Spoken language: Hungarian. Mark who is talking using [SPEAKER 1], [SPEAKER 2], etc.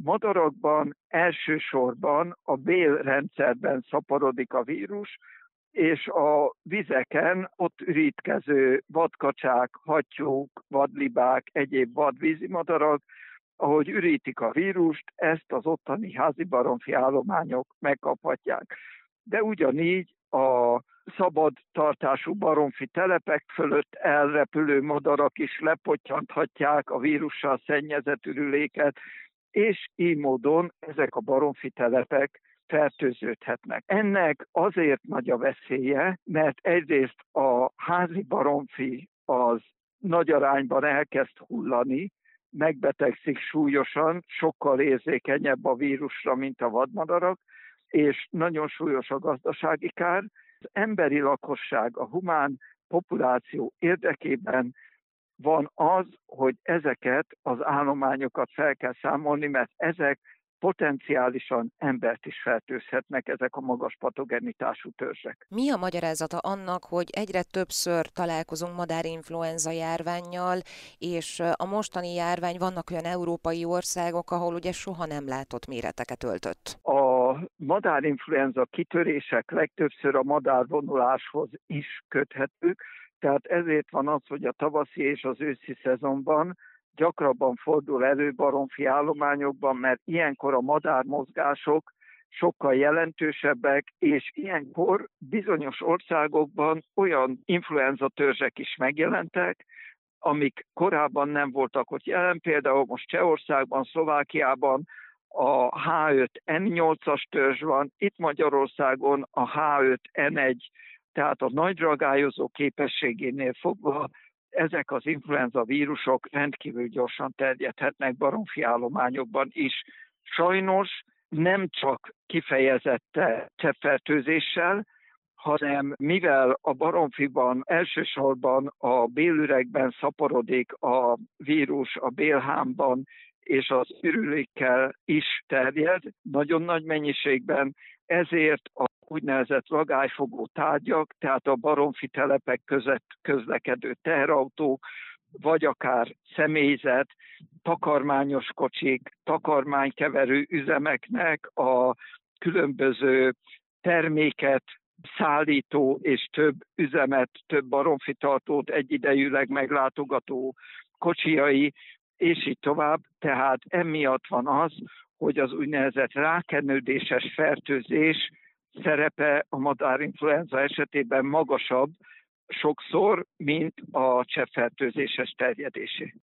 [SPEAKER 1] madarakban elsősorban a bélrendszerben szaporodik a vírus, és a vizeken ott ürítkező vadkacsák, hattyúk, vadlibák, egyéb vadvízi madarak, ahogy ürítik a vírust, ezt az ottani házi baromfi állományok megkaphatják. De ugyanígy a szabad tartású baromfi telepek fölött elrepülő madarak is lepottyanthatják a vírussal szennyezett ürüléket, és így módon ezek a baromfi telepek fertőződhetnek. Ennek azért nagy a veszélye, mert egyrészt a házi baromfi az nagy arányban elkezd hullani, megbetegszik súlyosan, sokkal érzékenyebb a vírusra, mint a vadmadarak, és nagyon súlyos a gazdasági kár. Az emberi lakosság, a humán populáció érdekében van az, hogy ezeket az állományokat fel kell számolni, mert ezek potenciálisan embert is fertőzhetnek, ezek a magas patogenitású törzsek.
[SPEAKER 2] Mi a magyarázata annak, hogy egyre többször találkozunk madárinfluenza járvánnyal, és a mostani járvány, vannak olyan európai országok, ahol ugye soha nem látott méreteket öltött?
[SPEAKER 1] A madárinfluenza kitörések legtöbbször a madárvonuláshoz is köthetők, tehát ezért van az, hogy a tavaszi és az őszi szezonban gyakrabban fordul elő baromfi állományokban, mert ilyenkor a madármozgások sokkal jelentősebbek, és ilyenkor bizonyos országokban olyan influenza törzsek is megjelentek, amik korábban nem voltak ott jelen, például most Csehországban, Szlovákiában a H5N8-as törzs van, itt Magyarországon a H5N1, tehát a nagy ragályozó képességénél fogva ezek az influenza vírusok rendkívül gyorsan terjedhetnek baromfi állományokban is. Sajnos nem csak kifejezette cseppfertőzéssel, hanem mivel a baromfiban elsősorban a bélüregben szaporodik a vírus, a bélhámban és az ürülékkel is terjed, nagyon nagy mennyiségben, ezért a úgynevezett ragályfogó tárgyak, tehát a baromfi telepek között közlekedő teherautók, vagy akár személyzet, takarmányos kocsik, takarmánykeverő üzemeknek a különböző terméket szállító és több üzemet, több baromfitartót egyidejűleg meglátogató kocsijai, és így tovább. Tehát emiatt van az, hogy az úgynevezett rákenődéses fertőzés szerepe a madárinfluenza esetében magasabb sokszor, mint a cseppfertőzéses terjedésé.